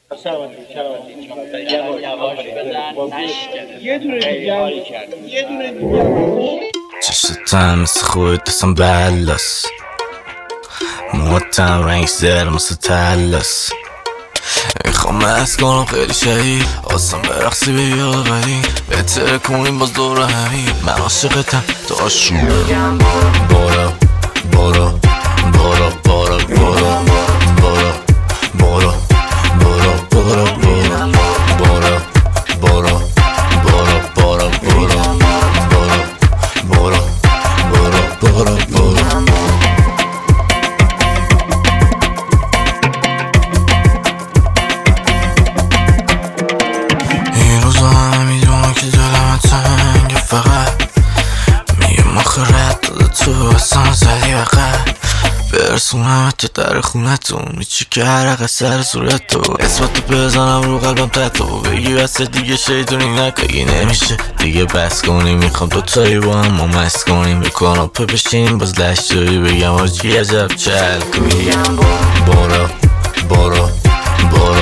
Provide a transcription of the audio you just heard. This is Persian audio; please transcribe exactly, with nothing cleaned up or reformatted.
یه دونه دیگه یه دونه دیگه چشتم مثل خود دستم بلس موتم رنگ زر مثل تلس میخوام مست کنم خیلی شدید آسان برقصی به یاد قدیم بهتره کنیم باز دور همین من عاشقتم تو آشون بارا بارا بارا بارا بارا بارا بارا بارا بارا بارا بارا بارا بارا بارا بارا بارا بارا بارا بارا این روزا همه میدونم که دلم تنگه فقط میگم آخرت داده تو اصلا زدی وقت برسونم تو در خونتون میچی که عرق سر صورتو اسمتو بزنم رو قلبم تحتو بگی بسه دیگه شیطونی نکگی نمیشه دیگه بس کنیم میخوام دوتایی با هم ما مست کنیم بکنم پا بشینیم باز لشتایی بگم آجی عجب چل کنیم بارا بارا بارا